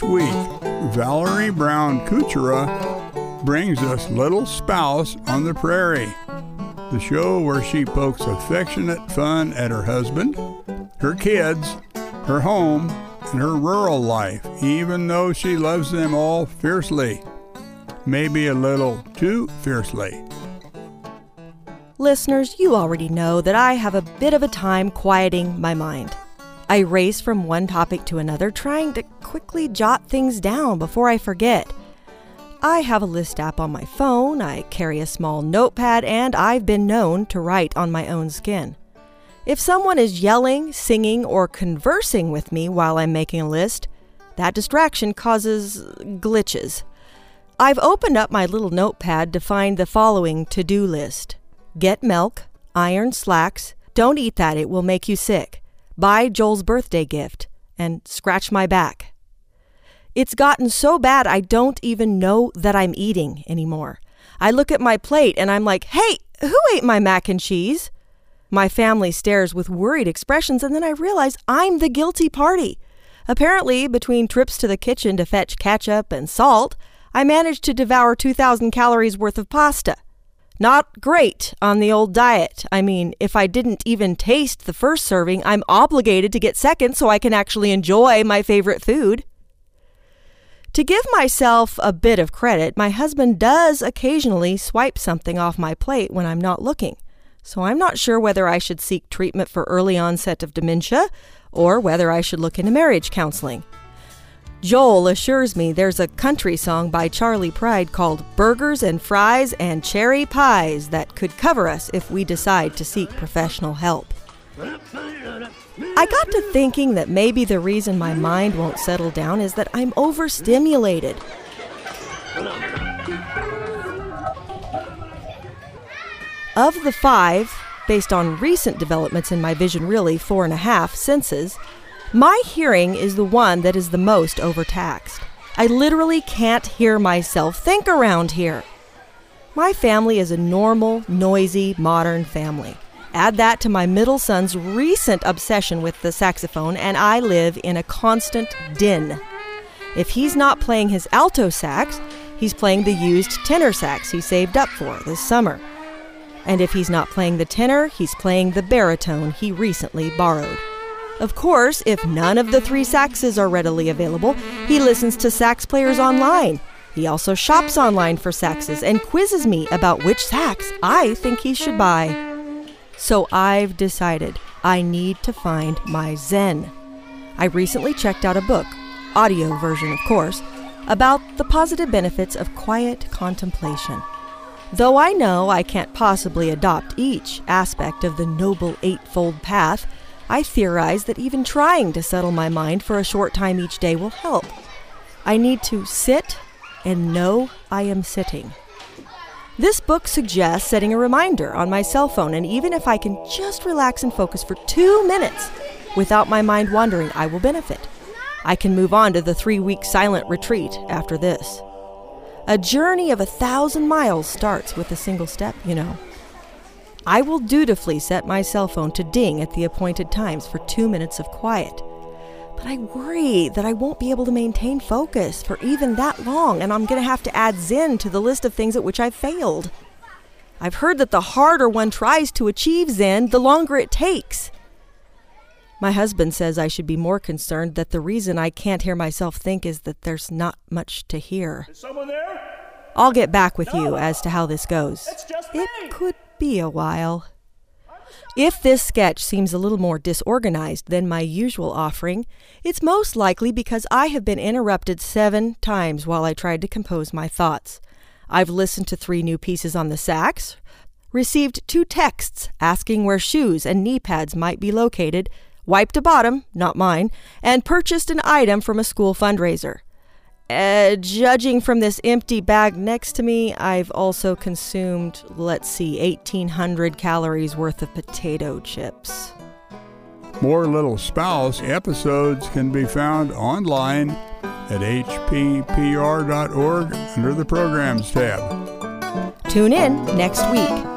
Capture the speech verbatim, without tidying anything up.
Each week, Valerie Brown Kuchera brings us Little Spouse on the Prairie, the show where she pokes affectionate fun at her husband, her kids, her home, and her rural life, even though she loves them all fiercely. Maybe a little too fiercely. Listeners, you already know that I have a bit of a time quieting my mind. I race from one topic to another, trying to quickly jot things down before I forget. I have a list app on my phone, I carry a small notepad, and I've been known to write on my own skin. If someone is yelling, singing, or conversing with me while I'm making a list, that distraction causes glitches. I've opened up my little notepad to find the following to-do list. Get milk, iron slacks, don't eat that, it will make you sick, buy Joel's birthday gift, and scratch my back. It's gotten so bad I don't even know that I'm eating anymore. I look at my plate and I'm like, hey, who ate my mac and cheese? My family stares with worried expressions, and then I realize I'm the guilty party. Apparently, between trips to the kitchen to fetch ketchup and salt, I managed to devour two thousand calories worth of pasta. Not great on the old diet. I mean, if I didn't even taste the first serving, I'm obligated to get second so I can actually enjoy my favorite food. To give myself a bit of credit, my husband does occasionally swipe something off my plate when I'm not looking. So I'm not sure whether I should seek treatment for early onset of dementia or whether I should look into marriage counseling. Joel assures me there's a country song by Charlie Pride called Burgers and Fries and Cherry Pies that could cover us if we decide to seek professional help. I got to thinking that maybe the reason my mind won't settle down is that I'm overstimulated. Of the five, based on recent developments in my vision, really four and a half senses, my hearing is the one that is the most overtaxed. I literally can't hear myself think around here. My family is a normal, noisy, modern family. Add that to my middle son's recent obsession with the saxophone, and I live in a constant din. If he's not playing his alto sax, he's playing the used tenor sax he saved up for this summer. And if he's not playing the tenor, he's playing the baritone he recently borrowed. Of course, if none of the three saxes are readily available, he listens to sax players online. He also shops online for saxes and quizzes me about which sax I think he should buy. So I've decided I need to find my Zen. I recently checked out a book, audio version of course, about the positive benefits of quiet contemplation. Though I know I can't possibly adopt each aspect of the Noble Eightfold Path, I theorize that even trying to settle my mind for a short time each day will help. I need to sit and know I am sitting. This book suggests setting a reminder on my cell phone, and even if I can just relax and focus for two minutes without my mind wandering, I will benefit. I can move on to the three-week silent retreat after this. A journey of a thousand miles starts with a single step, you know. I will dutifully set my cell phone to ding at the appointed times for two minutes of quiet. But I worry that I won't be able to maintain focus for even that long, and I'm going to have to add Zen to the list of things at which I've failed. I've heard that the harder one tries to achieve Zen, the longer it takes. My husband says I should be more concerned that the reason I can't hear myself think is that there's not much to hear. Is someone there? I'll get back with you as to how this goes. It's just me. It could be a while. If this sketch seems a little more disorganized than my usual offering, it's most likely because I have been interrupted seven times while I tried to compose my thoughts. I've listened to three new pieces on the sax, received two texts asking where shoes and knee pads might be located, wiped a bottom, not mine, and purchased an item from a school fundraiser. Uh, judging from this empty bag next to me, I've also consumed, let's see, eighteen hundred calories worth of potato chips. More Little Spouse episodes can be found online at h p p r dot org under the Programs tab. Tune in next week.